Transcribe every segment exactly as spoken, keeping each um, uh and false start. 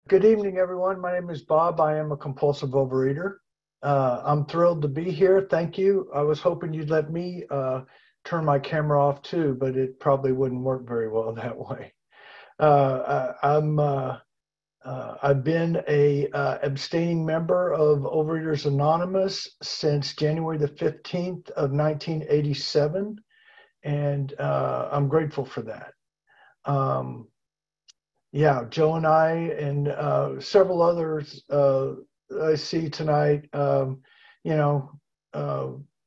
Good evening, everyone. My name is Bob. I am a compulsive overeater. Uh, I'm thrilled to be here. Thank you. I was hoping you'd let me uh, turn my camera off too, but it probably wouldn't work very well that way. Uh, I, I'm uh, uh, I've been a uh, abstaining member of Overeaters Anonymous since January the fifteenth of nineteen eighty-seven, and uh, I'm grateful for that. Um, yeah, Joe and I and uh, several others uh, I see tonight, um, you know, uh,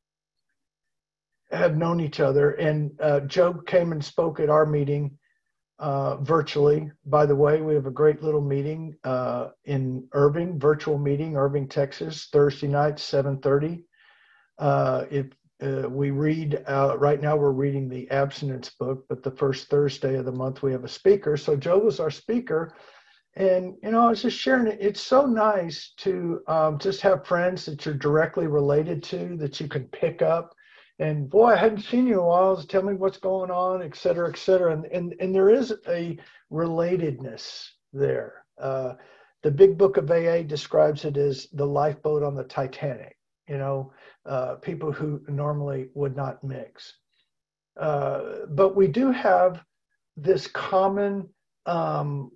have known each other. And uh, Joe came and spoke at our meeting uh, virtually. By the way, we have a great little meeting uh, in Irving, virtual meeting, Irving, Texas, Thursday night, seven thirty. Uh, if uh, we read, uh, right now we're reading the abstinence book, but the first Thursday of the month we have a speaker. So Joe was our speaker. And, you know, I was just sharing it. It's so nice to um, just have friends that you're directly related to, that you can pick up. And boy, I hadn't seen you in a while. Tell me what's going on, et cetera, et cetera. And, and, and there is a relatedness there. Uh, the big book of A A describes it as the lifeboat on the Titanic, you know, uh, people who normally would not mix. Uh, but we do have this common um,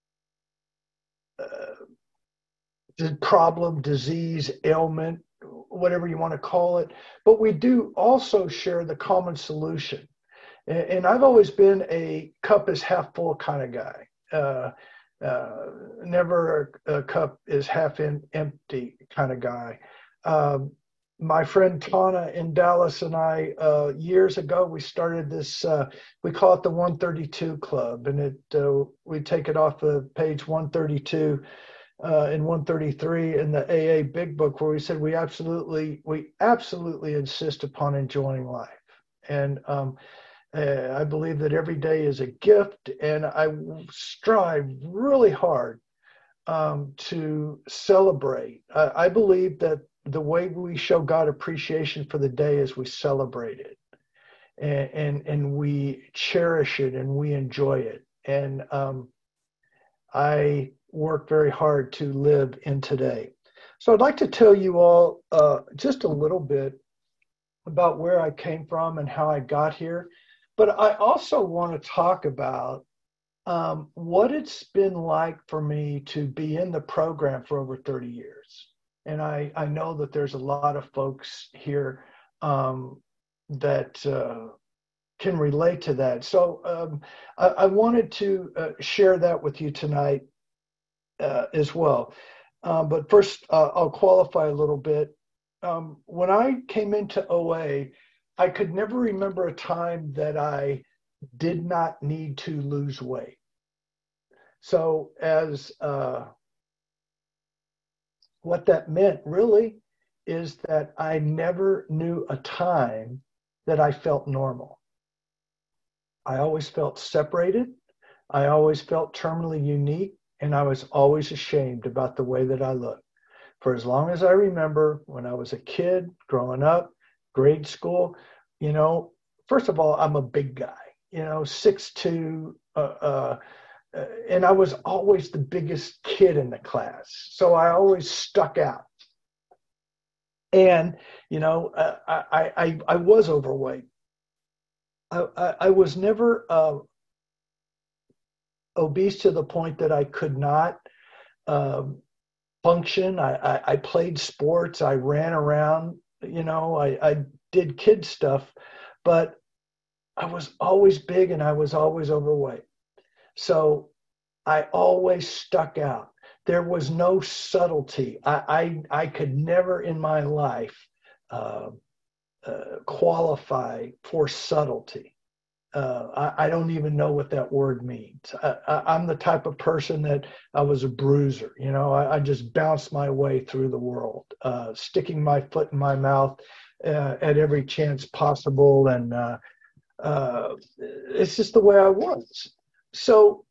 uh, problem, disease, ailment, whatever you want to call it. But we do also share the common solution. And, and I've always been a cup is half full kind of guy. Uh, uh, never a, a cup is half in, empty kind of guy. Um, my friend Tana in Dallas and I, uh, years ago, we started this, uh, we call it the one thirty-two Club, and it uh, we take it off of page one thirty-two uh, and one thirty-three in the A A Big Book, where we said we absolutely, we absolutely insist upon enjoying life. And um, uh, I believe that every day is a gift, and I strive really hard um, to celebrate. I, I believe that the way we show God appreciation for the day is we celebrate it, and and, and we cherish it, and we enjoy it. And um, I work very hard to live in today. So I'd like to tell you all uh, just a little bit about where I came from and how I got here. But I also want to talk about um, what it's been like for me to be in the program for over thirty years. And I, I know that there's a lot of folks here um, that uh, can relate to that. So um, I, I wanted to uh, share that with you tonight uh, as well. Um, but first, uh, I'll qualify a little bit. Um, when I came into O A, I could never remember a time that I did not need to lose weight. So as uh, what that meant really is that I never knew a time that I felt normal. I always felt separated. I always felt terminally unique, and I was always ashamed about the way that I looked. For as long as I remember, when I was a kid, growing up, grade school, you know, first of all, I'm a big guy, you know, six two, uh, uh, uh, and I was always the biggest kid in the class. So I always stuck out. And, you know, uh, I, I, I was overweight. I, I, I was never uh, obese to the point that I could not um, function. I, I, I played sports. I ran around, you know, I, I did kid stuff, but I was always big and I was always overweight. So I always stuck out. There was no subtlety. I, I, I could never in my life uh, uh, qualify for subtlety. Uh, I, I don't even know what that word means. I, I, I'm the type of person that I was a bruiser. You know, I, I just bounced my way through the world, uh, sticking my foot in my mouth uh, at every chance possible. And uh, uh, it's just the way I was. So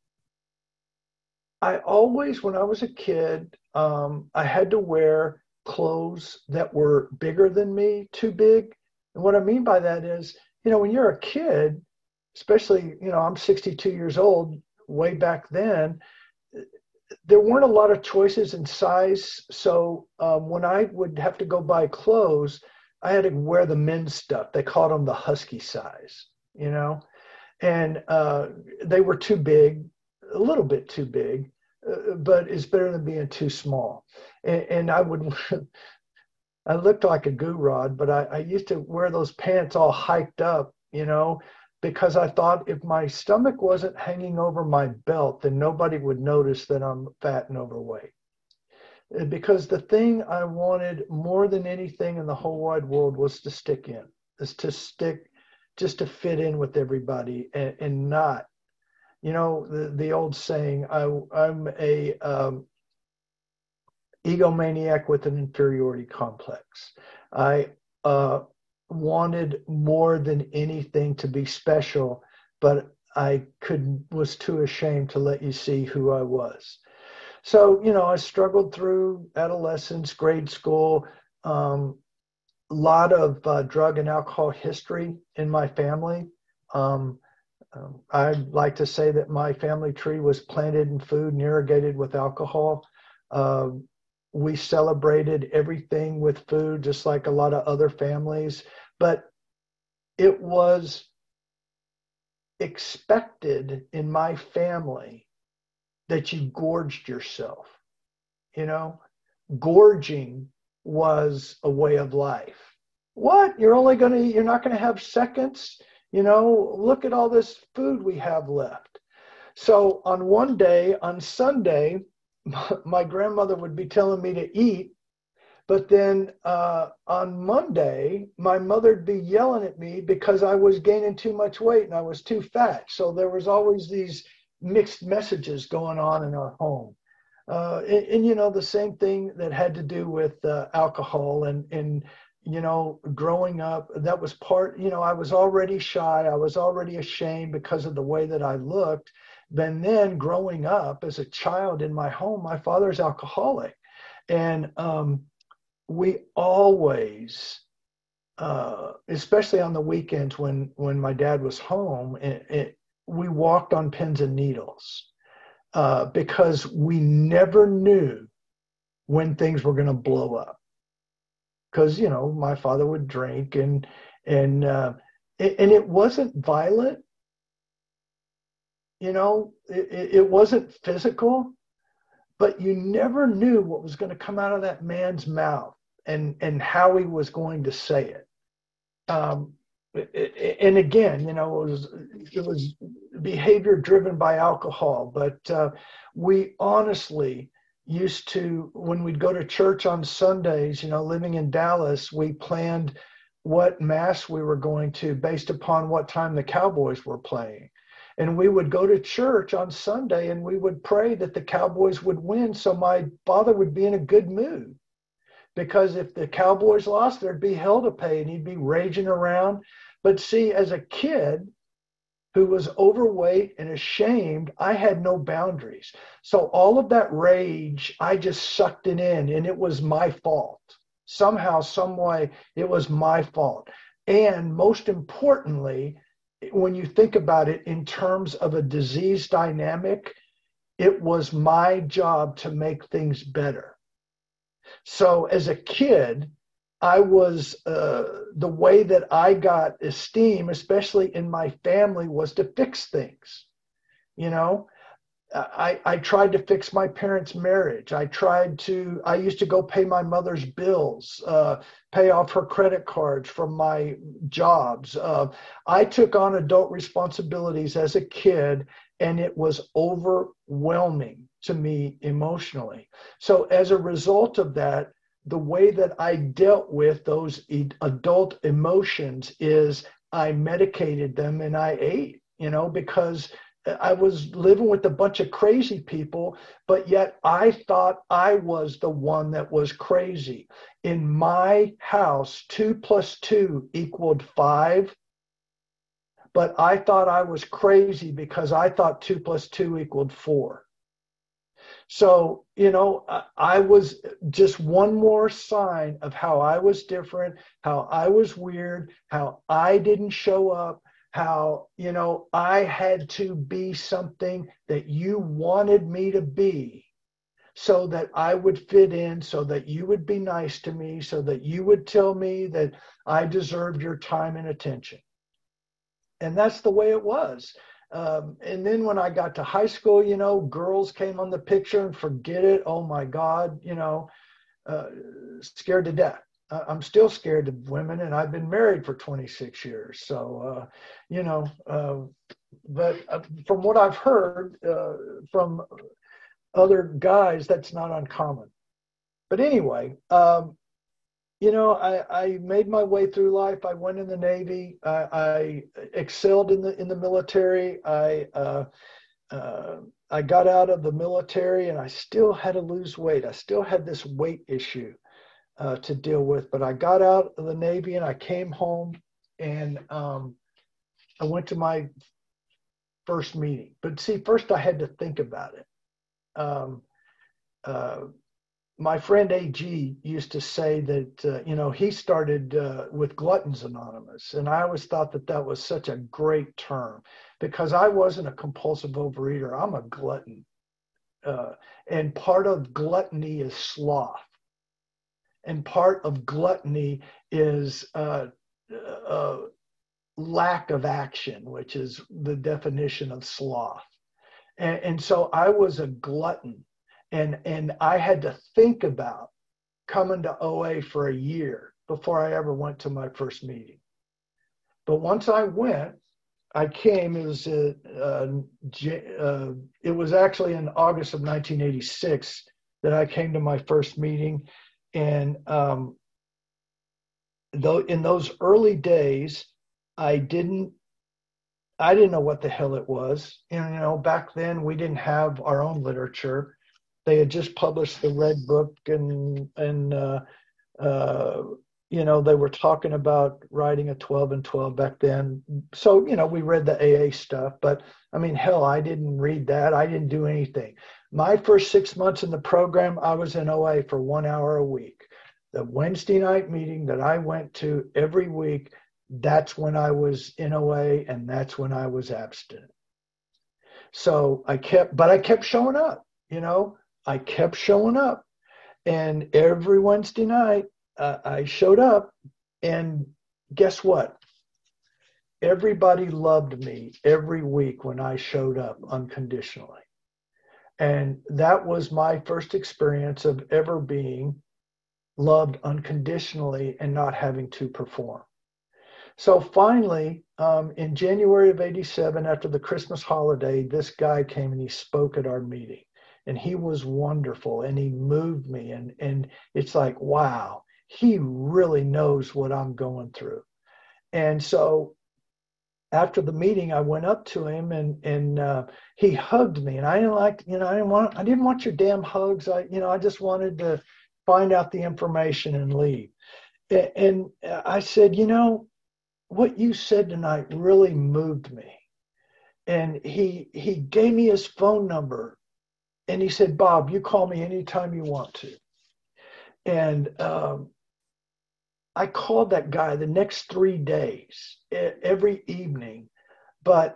I always, when I was a kid, um, I had to wear clothes that were bigger than me, too big. And what I mean by that is, you know, when you're a kid, especially, you know, I'm sixty-two years old, way back then, there weren't a lot of choices in size. So um, when I would have to go buy clothes, I had to wear the men's stuff. They called them the husky size, you know, and uh, they were too big, a little bit too big, uh, but it's better than being too small. And, and I would, I looked like a goo-rod, but I, I used to wear those pants all hiked up, you know, because I thought if my stomach wasn't hanging over my belt, then nobody would notice that I'm fat and overweight. Because the thing I wanted more than anything in the whole wide world was to stick in, is to stick, just to fit in with everybody and, and not, you know, the, the old saying, I, I'm a um, egomaniac with an inferiority complex. I uh, wanted more than anything to be special, but I could was too ashamed to let you see who I was. So, you know, I struggled through adolescence, grade school, um, a lot of uh, drug and alcohol history in my family. Um, um, I like to say that my family tree was planted in food and irrigated with alcohol. Uh, we celebrated everything with food, just like a lot of other families, but it was expected in my family that you gorged yourself. You know, gorging was a way of life. What? You're only going to, you're not going to have seconds? You know, look at all this food we have left. So on one day, on Sunday, my grandmother would be telling me to eat. But then uh, on Monday, my mother'd be yelling at me because I was gaining too much weight and I was too fat. So there was always these mixed messages going on in our home. Uh, and, and, you know, the same thing that had to do with uh, alcohol and, and, you know, growing up, that was part, you know, I was already shy. I was already ashamed because of the way that I looked. And then growing up as a child in my home, my father's alcoholic. And um, we always, uh, especially on the weekends when, when my dad was home, it, it, we walked on pins and needles uh, because we never knew when things were going to blow up. Because, you know, my father would drink and, and, uh, it, and it wasn't violent. You know, it, it wasn't physical, but you never knew what was going to come out of that man's mouth and, and how he was going to say it. Um, and again, you know, it was, it was behavior driven by alcohol, but uh, we honestly used to, when we'd go to church on Sundays, you know, living in Dallas, we planned what mass we were going to based upon what time the Cowboys were playing. And we would go to church on Sunday and we would pray that the Cowboys would win so my father would be in a good mood. Because if the Cowboys lost, there'd be hell to pay and he'd be raging around. But see, as a kid who was overweight and ashamed, I had no boundaries. So all of that rage, I just sucked it in and it was my fault. Somehow, some way, it was my fault. And most importantly, when you think about it in terms of a disease dynamic, it was my job to make things better. So as a kid, I was, uh, the way that I got esteem, especially in my family, was to fix things. You know, I, I tried to fix my parents' marriage. I tried to, I used to go pay my mother's bills, uh, pay off her credit cards from my jobs. Uh, I took on adult responsibilities as a kid, and it was overwhelming to me emotionally. So as a result of that, the way that I dealt with those adult emotions is I medicated them and I ate, you know, because I was living with a bunch of crazy people, but yet I thought I was the one that was crazy. In my house, two plus two equaled five, but I thought I was crazy because I thought two plus two equaled four. So, you know, I was just one more sign of how I was different, how I was weird, how I didn't show up, how, you know, I had to be something that you wanted me to be. so that I would fit in, so that you would be nice to me, so that you would tell me that I deserved your time and attention. And that's the way it was. Um, and then when I got to high school, you know, girls came on the picture and forget it. Oh my God, you know, uh, scared to death. I'm still scared of women, and I've been married for twenty-six years. So, uh, you know, uh, but uh, from what I've heard uh, from other guys, that's not uncommon. But anyway, um, you know, I, I made my way through life. I went in the Navy. I, I excelled in the in the military. I uh, uh, I got out of the military, and I still had to lose weight. I still had this weight issue uh, to deal with. But I got out of the Navy, and I came home, and um, I went to my first meeting. But see, first I had to think about it. Um, uh, my friend A G used to say that, uh, you know, he started uh, with Gluttons Anonymous. And I always thought that that was such a great term because I wasn't a compulsive overeater. I'm a glutton. Uh, and part of gluttony is sloth. And part of gluttony is uh, uh, lack of action, which is the definition of sloth. And, and so I was a glutton. And, and I had to think about coming to O A for a year before I ever went to my first meeting. But once I went, I came, it was, uh, uh, uh, it was actually in August of nineteen eighty-six that I came to my first meeting. And um, though in those early days, I didn't I didn't know what the hell it was. And, you know, back then we didn't have our own literature. They had just published the Red Book, and, and uh, uh, you know, they were talking about writing a twelve and twelve back then. So, you know, we read the A A stuff, but I mean, hell, I didn't read that. I didn't do anything. My first six months in the program, I was in O A for one hour a week. The Wednesday night meeting that I went to every week, that's when I was in O A, and that's when I was abstinent. So I kept, but I kept showing up, you know, I kept showing up. And every Wednesday night uh, I showed up, and guess what? Everybody loved me every week when I showed up unconditionally. And that was my first experience of ever being loved unconditionally and not having to perform. So finally, um, in January of eighty-seven, after the Christmas holiday, this guy came and he spoke at our meeting. And he was wonderful, and he moved me. And, and it's like, wow, he really knows what I'm going through. And so after the meeting, I went up to him, and, and uh, he hugged me. And I didn't like, you know, I didn't want, I didn't want your damn hugs. I, you know, I just wanted to find out the information and leave. And, and I said, you know, what you said tonight really moved me. And he, he gave me his phone number. And he said, Bob, you call me anytime you want to. And um, I called that guy the next three days, every evening. But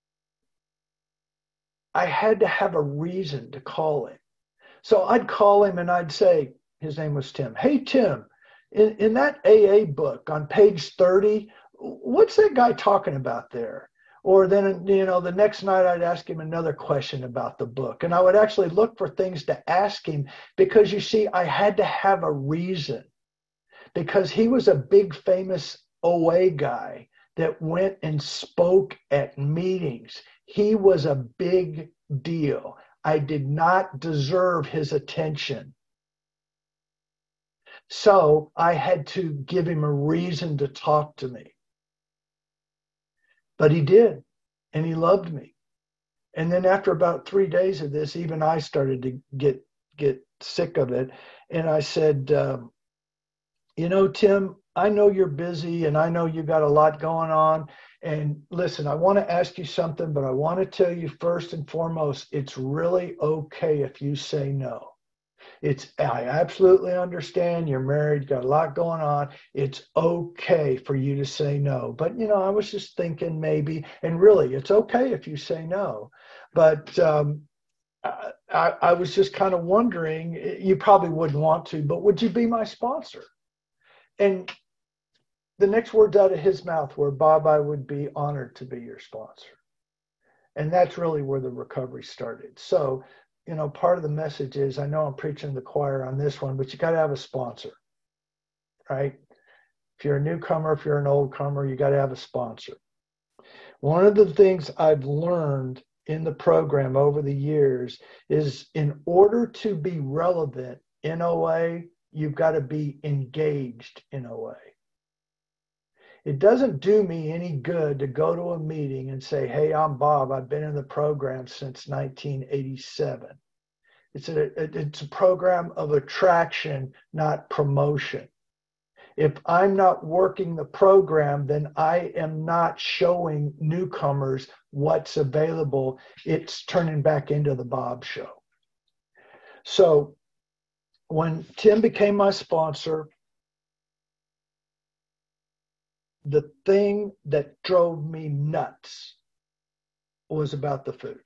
I had to have a reason to call him. So I'd call him and I'd say, his name was Tim. Hey, Tim, in, in that A A book on page thirty, what's that guy talking about there? Or then, you know, the next night I'd ask him another question about the book. And I would actually look for things to ask him because, you see, I had to have a reason. Because he was a big, famous O A guy that went and spoke at meetings. He was a big deal. I did not deserve his attention. So I had to give him a reason to talk to me. But he did, and he loved me. And then after about three days of this, even I started to get get sick of it. And I said, um, you know, Tim, I know you're busy, and I know you got a lot going on. And listen, I want to ask you something, but I want to tell you first and foremost, it's really okay if you say no. It's, I absolutely understand you're married, got a lot going on. It's okay for you to say no. But, you know, I was just thinking maybe, and really, it's okay if you say no. But um, I, I, I was just kind of wondering, you probably wouldn't want to, but would you be my sponsor? And the next words out of his mouth were, Bob, I would be honored to be your sponsor. And that's really where the recovery started. So, you know, part of the message is, I know I'm preaching to the choir on this one, but you got to have a sponsor, right? If you're a newcomer, if you're an old comer, you got to have a sponsor. One of the things I've learned in the program over the years is, in order to be relevant in O A, you've got to be engaged in O A. It doesn't do me any good to go to a meeting and say, hey, I'm Bob. I've been in the program since nineteen eighty-seven. It's a, it's a program of attraction, not promotion. If I'm not working the program, then I am not showing newcomers what's available. It's turning back into the Bob Show. So when Tim became my sponsor, the thing that drove me nuts was about the food.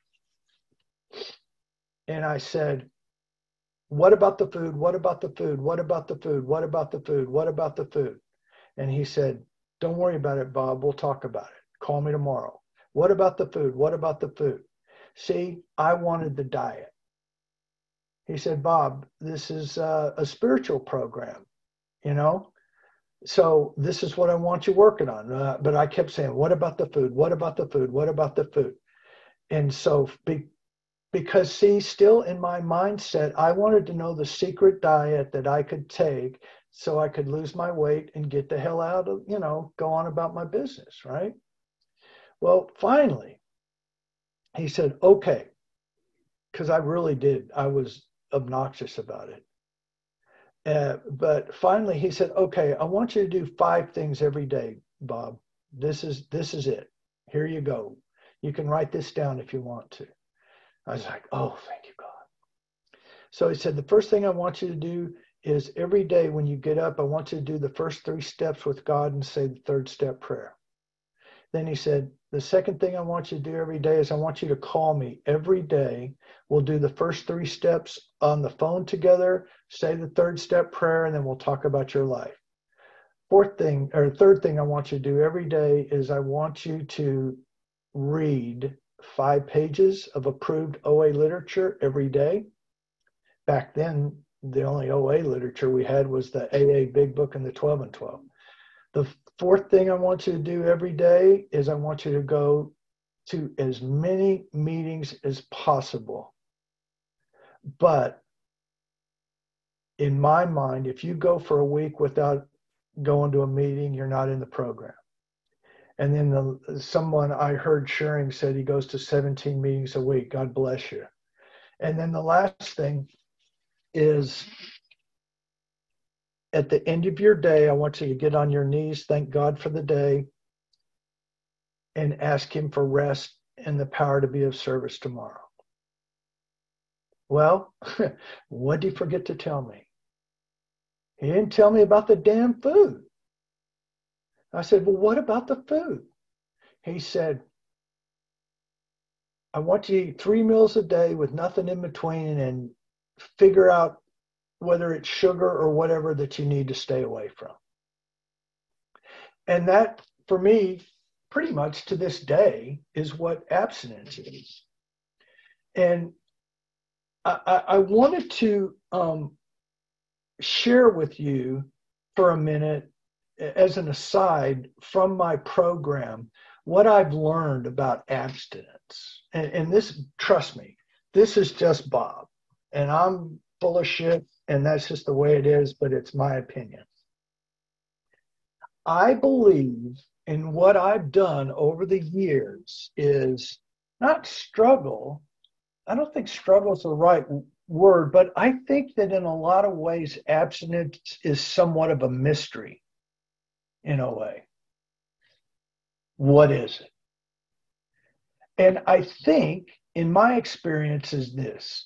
And I said, what about the food? What about the food? What about the food? What about the food? What about the food? And he said, don't worry about it, Bob. We'll talk about it. Call me tomorrow. What about the food? What about the food? See, I wanted the diet. He said, Bob, this is a, a spiritual program, you know? So this is what I want you working on. Uh, but I kept saying, what about the food? What about the food? What about the food? And so be, because, see, still in my mindset, I wanted to know the secret diet that I could take so I could lose my weight and get the hell out of, you know, go on about my business, right? Well, finally, he said, okay, because I really did. I was obnoxious about it. Uh, but finally he said, okay, I want you to do five things every day, Bob. This is, this is it. Here you go. You can write this down if you want to. I was like, oh, thank you, God. So he said, the first thing I want you to do is every day when you get up, I want you to do the first three steps with God and say the third step prayer. Then he said, the second thing I want you to do every day is I want you to call me every day. We'll do the first three steps on the phone together, say the third step prayer, and then we'll talk about your life. Fourth thing, or third thing I want you to do every day is I want you to read five pages of approved O A literature every day. Back then, the only O A literature we had was the A A Big Book and the twelve and twelve. The fourth thing I want you to do every day is I want you to go to as many meetings as possible. But in my mind, if you go for a week without going to a meeting, you're not in the program. And then the, someone I heard sharing said he goes to seventeen meetings a week. God bless you. And then the last thing is, at the end of your day, I want you to get on your knees, thank God for the day, and ask him for rest and the power to be of service tomorrow. Well, what did he forget to tell me? He didn't tell me about the damn food. I said, well, what about the food? He said, I want you to eat three meals a day with nothing in between and figure out whether it's sugar or whatever that you need to stay away from. And that, for me, pretty much to this day, is what abstinence is. And I, I, I wanted to um, share with you for a minute, as an aside from my program, what I've learned about abstinence. And, and this, trust me, this is just Bob. And I'm full of shit, and that's just the way it is, but it's my opinion. I believe in what I've done over the years is not struggle. I don't think struggle is the right word, but I think that in a lot of ways, abstinence is somewhat of a mystery in a way. What is it? And I think, in my experience, is this.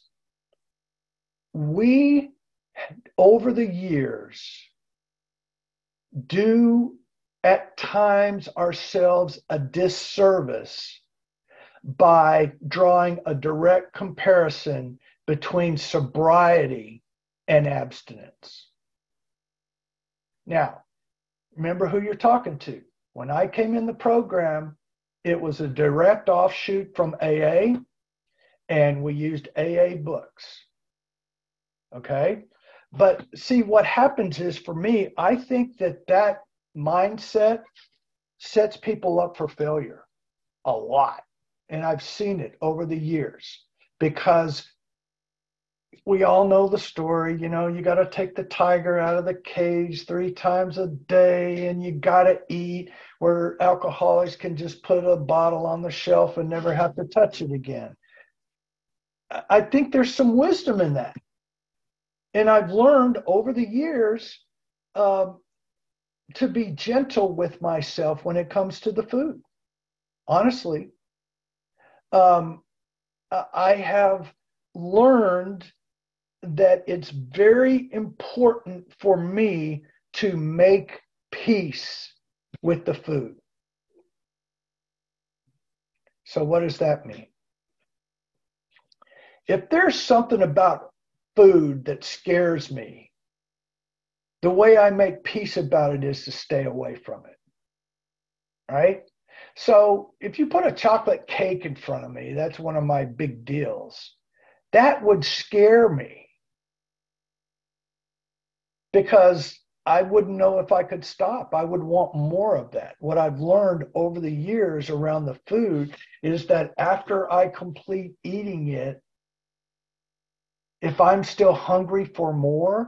We, over the years, do at times ourselves a disservice by drawing a direct comparison between sobriety and abstinence. Now, remember who you're talking to. When I came in the program, it was a direct offshoot from A A, and we used A A books. Okay? But see, what happens is, for me, I think that that mindset sets people up for failure a lot. And I've seen it over the years, because we all know the story. You know, you got to take the tiger out of the cage three times a day, and you got to eat, where alcoholics can just put a bottle on the shelf and never have to touch it again. I think there's some wisdom in that. And I've learned over the years um, to be gentle with myself when it comes to the food. Honestly, um, I have learned that it's very important for me to make peace with the food. So what does that mean? If there's something about food that scares me, the way I make peace about it is to stay away from it. Right? So if you put a chocolate cake in front of me, that's one of my big deals. That would scare me, because I wouldn't know if I could stop. I would want more of that. What I've learned over the years around the food is that after I complete eating it, if I'm still hungry for more,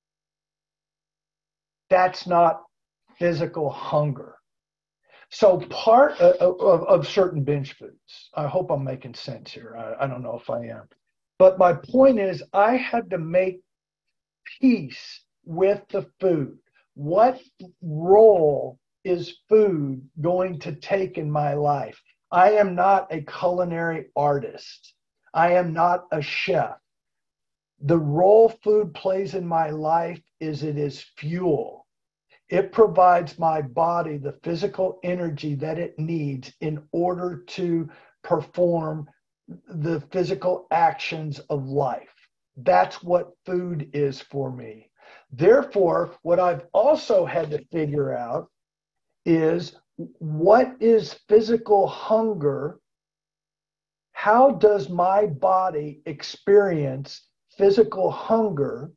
that's not physical hunger. So part of, of, of certain binge foods, I hope I'm making sense here. I, I don't know if I am. But my point is, I had to make peace with the food. What role is food going to take in my life? I am not a culinary artist. I am not a chef. The role food plays in my life is it is fuel. It provides my body the physical energy that it needs in order to perform the physical actions of life. That's what food is for me. Therefore, what I've also had to figure out is, what is physical hunger? How does my body experience physical hunger?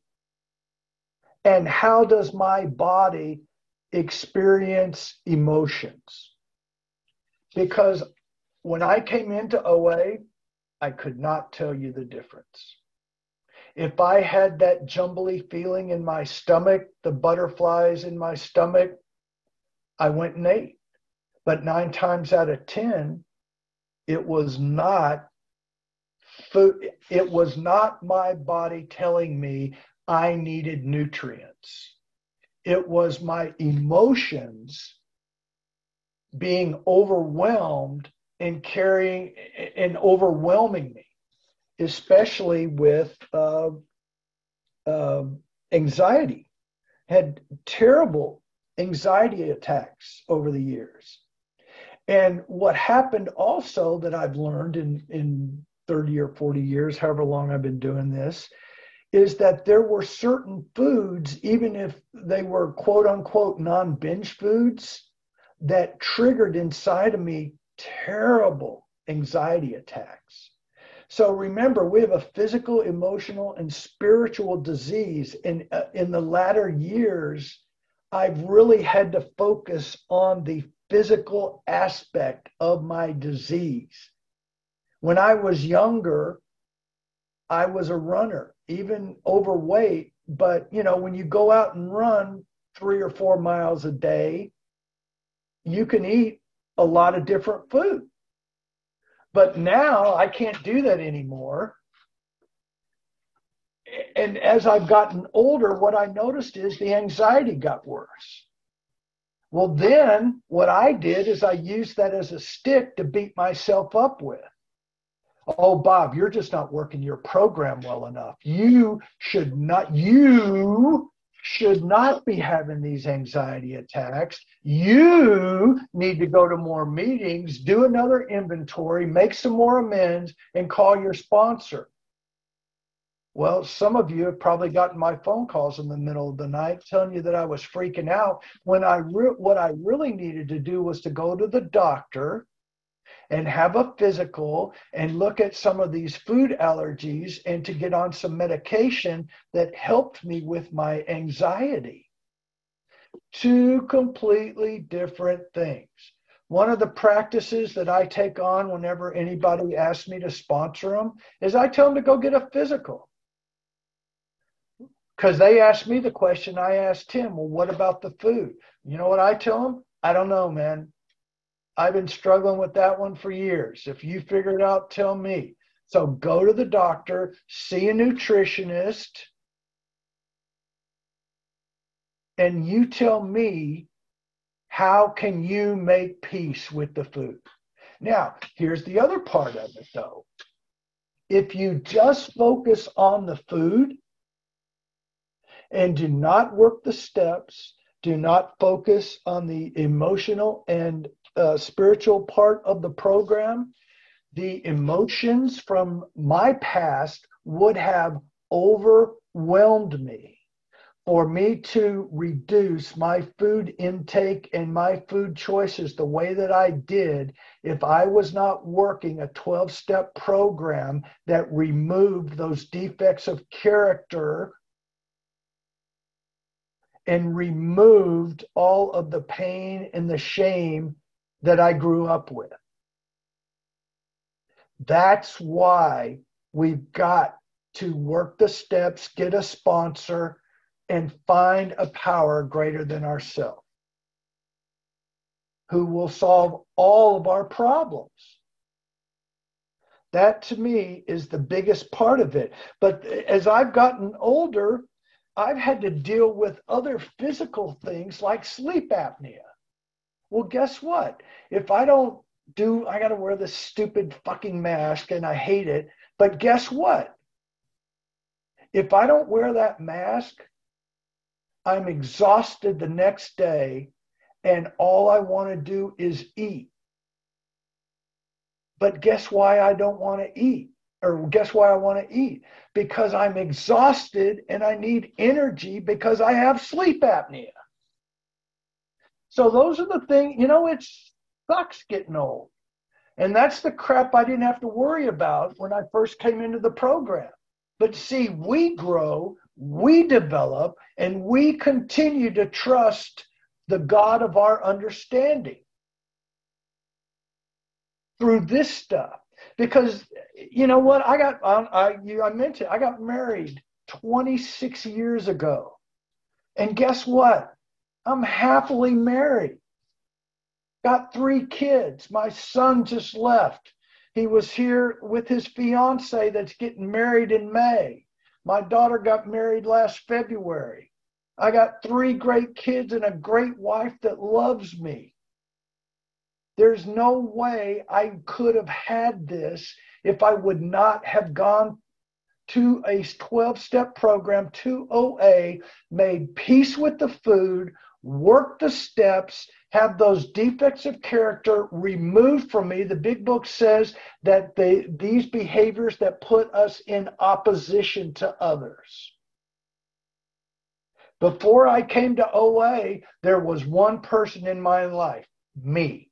And how does my body experience emotions? Because when I came into O A, I could not tell you the difference. If I had that jumbly feeling in my stomach, the butterflies in my stomach, I went and ate. But nine times out of ten, it was not food. It was not my body telling me I needed nutrients. It was my emotions being overwhelmed and carrying and overwhelming me, especially with uh, uh, anxiety. Had terrible anxiety attacks over the years. And what happened also that I've learned in, in thirty or forty years, however long I've been doing this, is that there were certain foods, even if they were quote unquote non-binge foods, that triggered inside of me terrible anxiety attacks. So remember, we have a physical, emotional, and spiritual disease. In, uh, in the latter years, I've really had to focus on the physical aspect of my disease. When I was younger, I was a runner, even overweight. But, you know, when you go out and run three or four miles a day, you can eat a lot of different food. But now I can't do that anymore. And as I've gotten older, what I noticed is the anxiety got worse. Well, then what I did is I used that as a stick to beat myself up with. Oh, Bob, you're just not working your program well enough. You should not, you should not be having these anxiety attacks. You need to go to more meetings, do another inventory, make some more amends, and call your sponsor. Well, some of you have probably gotten my phone calls in the middle of the night telling you that I was freaking out when I re- what I really needed to do was to go to the doctor and have a physical and look at some of these food allergies and to get on some medication that helped me with my anxiety. Two completely different things. One of the practices that I take on whenever anybody asks me to sponsor them is I tell them to go get a physical. Because they asked me the question, I asked him, well, what about the food? You know what I tell them? I don't know, man. I've been struggling with that one for years. If you figure it out, tell me. So go to the doctor, see a nutritionist, and you tell me, how can you make peace with the food? Now, here's the other part of it, though. If you just focus on the food, and do not work the steps, do not focus on the emotional and uh, spiritual part of the program, the emotions from my past would have overwhelmed me for me to reduce my food intake and my food choices the way that I did if I was not working a twelve-step program that removed those defects of character and removed all of the pain and the shame that I grew up with. That's why we've got to work the steps, get a sponsor, and find a power greater than ourselves who will solve all of our problems. That, to me, is the biggest part of it. But as I've gotten older, I've had to deal with other physical things like sleep apnea. Well, guess what? If I don't do, I got to wear this stupid fucking mask and I hate it. But guess what? If I don't wear that mask, I'm exhausted the next day and all I want to do is eat. But guess why I don't want to eat? Or guess why I want to eat? Because I'm exhausted and I need energy because I have sleep apnea. So those are the things, you know, it sucks getting old. And that's the crap I didn't have to worry about when I first came into the program. But see, we grow, we develop, and we continue to trust the God of our understanding through this stuff. Because you know what, I got I, I you I mentioned I got married twenty-six years ago, and guess what? I'm happily married. Got three kids. My son just left. He was here with his fiance that's getting married in May. My daughter got married last February. I got three great kids and a great wife that loves me. There's no way I could have had this if I would not have gone to a twelve-step program, to O A, made peace with the food, worked the steps, have those defects of character removed from me. The big book says that they, these behaviors that put us in opposition to others. Before I came to O A, there was one person in my life, me.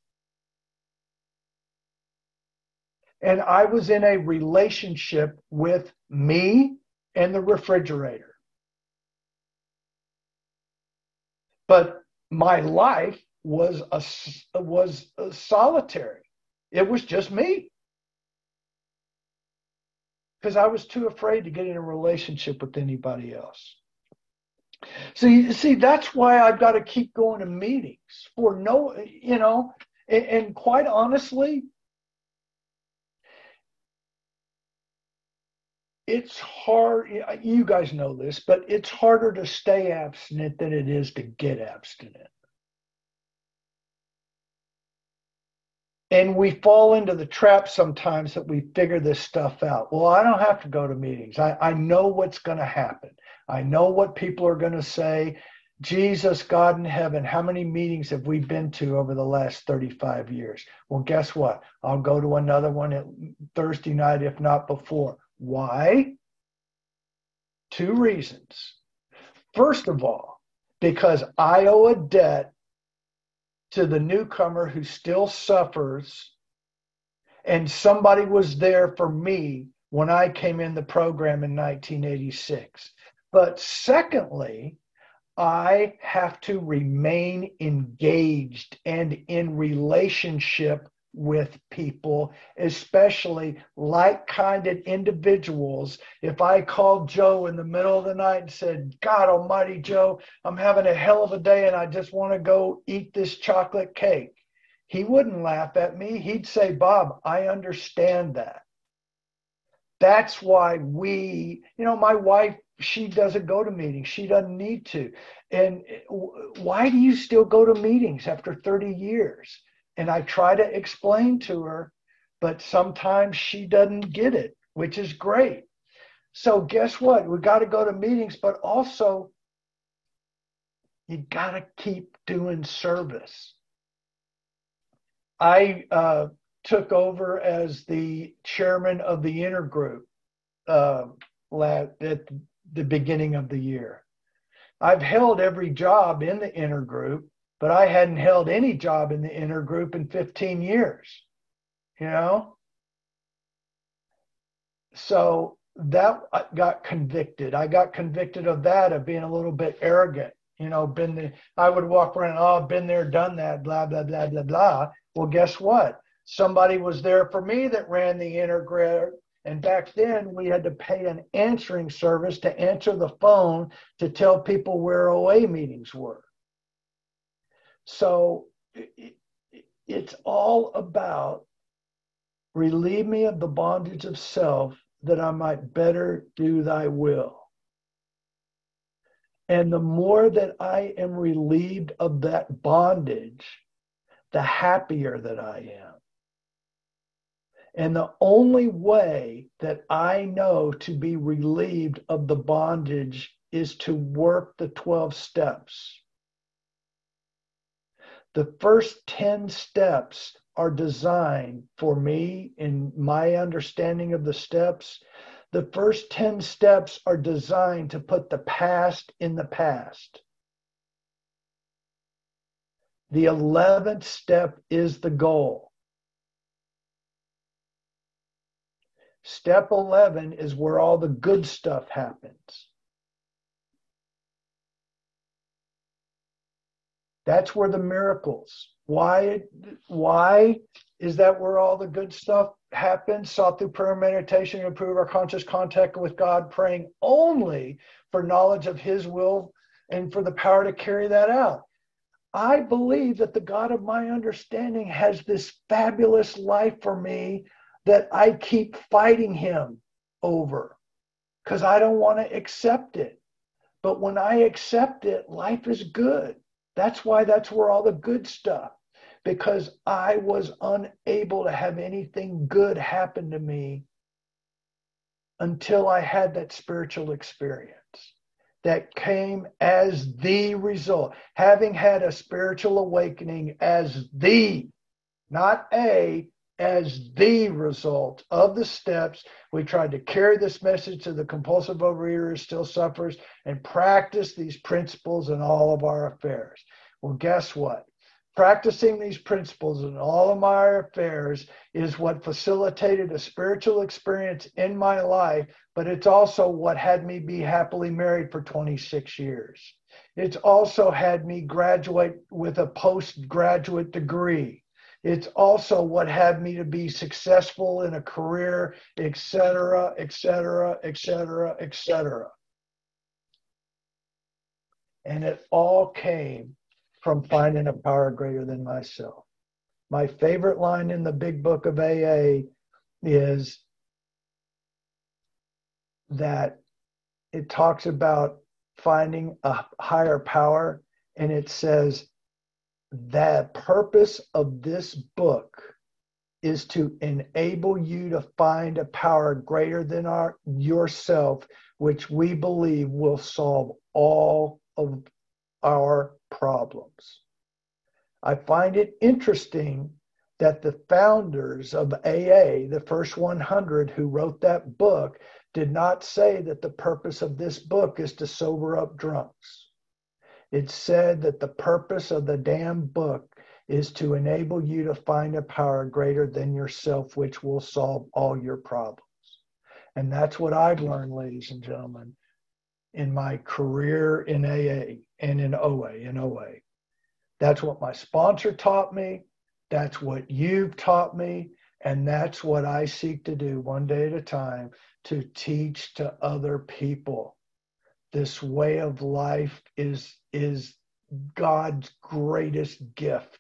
And I was in a relationship with me and the refrigerator. But my life was a, was a solitary. It was just me. Because I was too afraid to get in a relationship with anybody else. So you see, that's why I've got to keep going to meetings for no, you know, and, and quite honestly, it's hard, you guys know this, but it's harder to stay abstinent than it is to get abstinent. And we fall into the trap sometimes that we figure this stuff out. Well, I don't have to go to meetings. I, I know what's going to happen. I know what people are going to say. Jesus, God in heaven, how many meetings have we been to over the last thirty-five years? Well, guess what? I'll go to another one at Thursday night, if not before. Why? Two reasons. First of all, because I owe a debt to the newcomer who still suffers, and somebody was there for me when I came in the program in nineteen eighty-six. But secondly, I have to remain engaged and in relationship with people, especially like-minded individuals. If I called Joe in the middle of the night and said, God almighty, Joe, I'm having a hell of a day and I just want to go eat this chocolate cake, he wouldn't laugh at me. He'd say, Bob, I understand that. That's why we, you know, my wife, she doesn't go to meetings. She doesn't need to. And why do you still go to meetings after thirty years? And I try to explain to her, but sometimes she doesn't get it, which is great. So guess what? We got to go to meetings, but also you got to keep doing service. I uh, took over as the chairman of the intergroup uh, at the beginning of the year. I've held every job in the intergroup, but I hadn't held any job in the intergroup in fifteen years, you know? So that got convicted. I got convicted of that, of being a little bit arrogant, you know, been the, I would walk around, oh, been there, done that, blah, blah, blah, blah, blah. Well, guess what? Somebody was there for me that ran the intergroup. And back then we had to pay an answering service to answer the phone to tell people where O A meetings were. So it, it's all about relieve me of the bondage of self that I might better do thy will. And the more that I am relieved of that bondage, the happier that I am. And the only way that I know to be relieved of the bondage is to work the twelve steps. The first ten steps are designed for me, in my understanding of the steps. The first ten steps are designed to put the past in the past. The eleventh step is the goal. Step eleven is where all the good stuff happens. That's where the miracles. Why, why is that where all the good stuff happens? Sought through prayer and meditation to improve our conscious contact with God, praying only for knowledge of His will and for the power to carry that out. I believe that the God of my understanding has this fabulous life for me that I keep fighting Him over because I don't want to accept it. But when I accept it, life is good. That's why that's where all the good stuff, because I was unable to have anything good happen to me until I had that spiritual experience that came as the result. Having had a spiritual awakening as the, not a, as the result of the steps, we tried to carry this message to the compulsive overeater who still suffers and practice these principles in all of our affairs. Well, guess what? Practicing these principles in all of my affairs is what facilitated a spiritual experience in my life, but it's also what had me be happily married for twenty-six years. It's also had me graduate with a postgraduate degree. It's also what had me to be successful in a career, et cetera, et cetera, et cetera, et cetera. And it all came from finding a power greater than myself. My favorite line in the big book of A A is that it talks about finding a higher power, and it says, the purpose of this book is to enable you to find a power greater than our yourself, which we believe will solve all of our problems. I find it interesting that the founders of A A, the first one hundred who wrote that book, did not say that the purpose of this book is to sober up drunks. It said that the purpose of the damn book is to enable you to find a power greater than yourself, which will solve all your problems. And that's what I've learned, ladies and gentlemen, in my career in A A and in O A, in O A. That's what my sponsor taught me. That's what you've taught me. And that's what I seek to do one day at a time, to teach to other people. This way of life is, is God's greatest gift.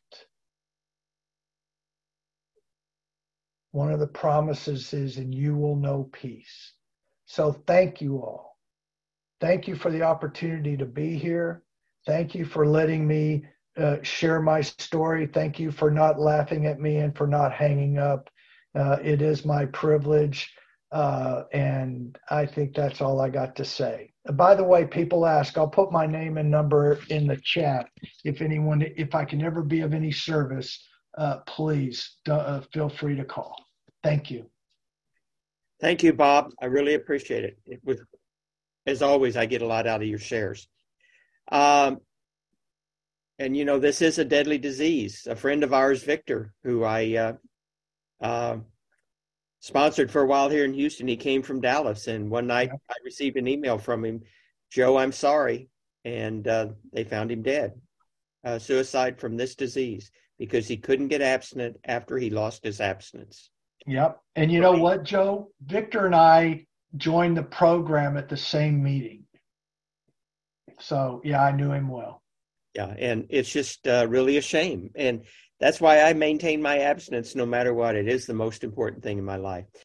One of the promises is, and you will know peace. So thank you all. Thank you for the opportunity to be here. Thank you for letting me uh, share my story. Thank you for not laughing at me and for not hanging up. Uh, it is my privilege. Uh, and I think that's all I got to say. By the way, people ask, I'll put my name and number in the chat. If anyone, if I can ever be of any service, uh, please uh, feel free to call. Thank you. Thank you, Bob. I really appreciate it. It was, as always, I get a lot out of your shares. Um, and, you know, this is a deadly disease. A friend of ours, Victor, who I uh, uh, sponsored for a while here in Houston, he came from Dallas. And one night yeah. I received an email from him, Joe, I'm sorry. And uh, they found him dead, uh, suicide from this disease, because he couldn't get abstinent after he lost his abstinence. Yep. And you know what, Joe? Victor and I joined the program at the same meeting. So, yeah, I knew him well. Yeah, and it's just uh, really a shame. And that's why I maintain my abstinence no matter what. It is the most important thing in my life.